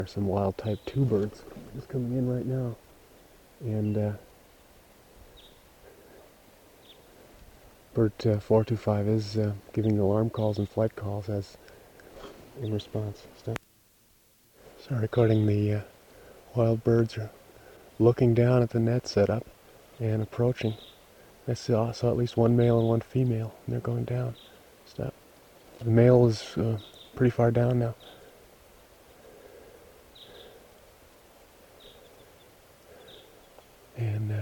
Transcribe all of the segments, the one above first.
There's some wild type 2 birds just coming in right now. And bird 425 is giving alarm calls and flight calls as in response. So recording the wild birds are looking down at the net setup and approaching. I saw at least one male and one female, and they're going down. Stop. The male is pretty far down now. And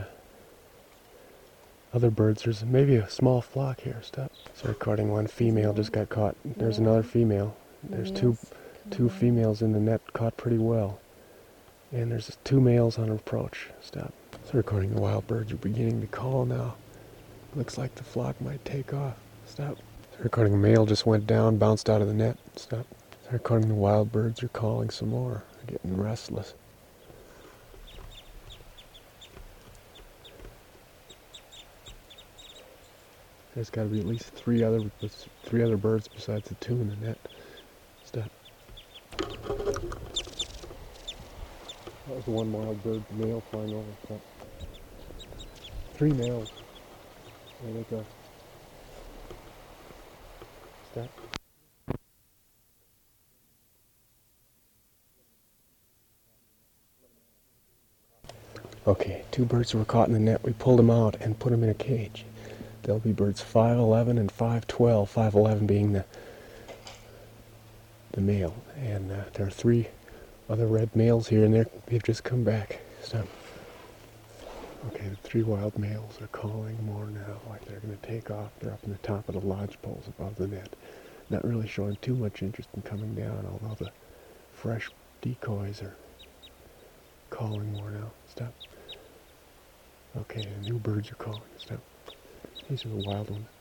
other birds, there's maybe a small flock here. Stop. So recording one female just got caught. There's another female. There's two females in the net caught pretty well. And there's 2 males on approach. Stop. So recording the wild birds are beginning to call now. Looks like the flock might take off. Stop. So recording a male just went down, bounced out of the net. Stop. So recording the wild birds are calling some more. They're getting restless. There's got to be at least 3 other birds besides the 2 in the net. Stop. That was the one wild bird male flying over. Stop. 3 males. There they go. Stop. Okay, 2 birds were caught in the net. We pulled them out and put them in a cage. They'll be birds 511 and 512. 511 being the male. And there are 3 other red males here, and they've just come back. So, okay, the 3 wild males are calling more now, like they're going to take off. They're up in the top of the lodge poles above the net. Not really showing too much interest in coming down, although the fresh decoys are calling more now. Stop. Okay, the new birds are calling. Stop. These are the wild ones.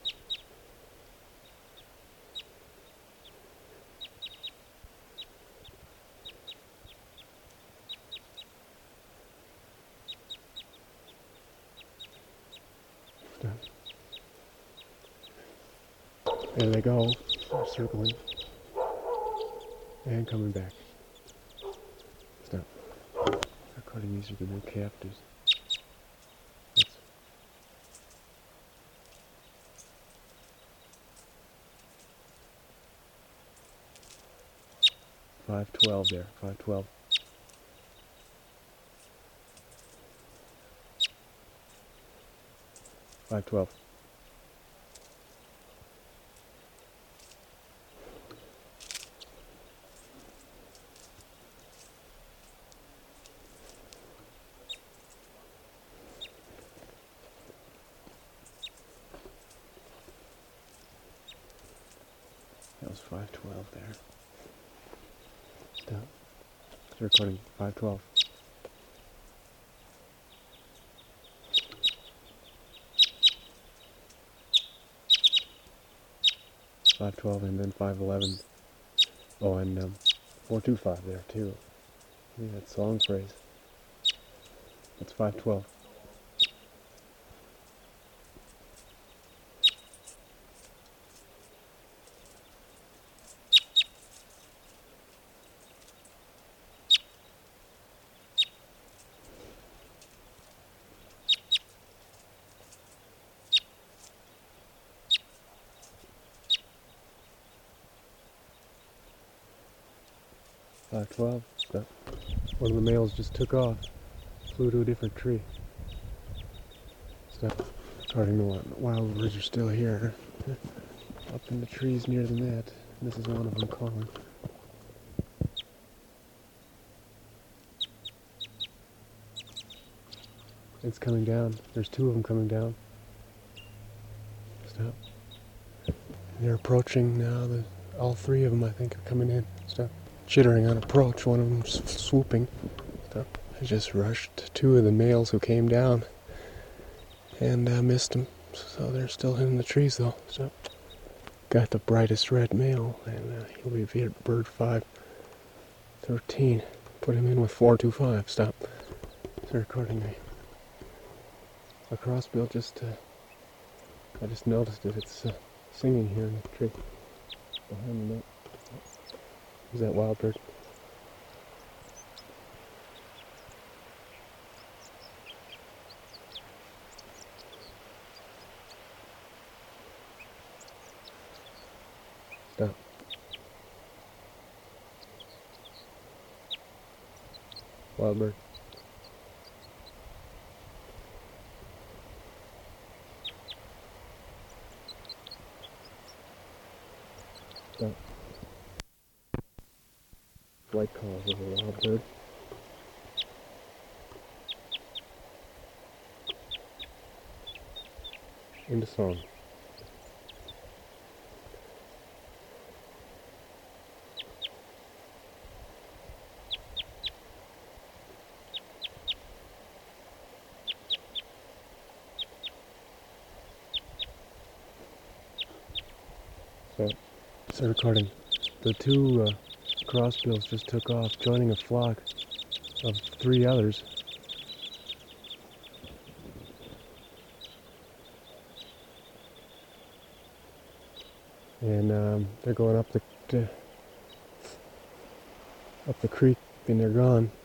Stop. There they go. They're circling. And coming back. Stop. Recording these are the new captives. That's 512 there. 512. 512. That was 512 there. Stop. It's recording 512. And then 511. Oh, and 425 there too. Yeah, that song phrase. That's 512. Stop. One of the males just took off, flew to a different tree. Stop. Recording the wild birds are still here, up in the trees near the net. This is one of them calling. It's coming down. There's 2 of them coming down. Stop. They're approaching now. All 3 of them, I think, are coming in. Stop. Chittering on approach. One of them's swooping. Stop. I just rushed 2 of the males who came down and missed them. So they're still in the trees though. Stop. Got the brightest red male, and he'll be bird 513. Put him in with 425. Stop. It's recording a crossbill. I just noticed it. It's singing here in the tree behind the net. Is that wild bird? wild bird. That flight calls of a wild bird. Into song. So, start recording. The two crossbills just took off, joining a flock of 3 others. And they're going up the creek, and they're gone.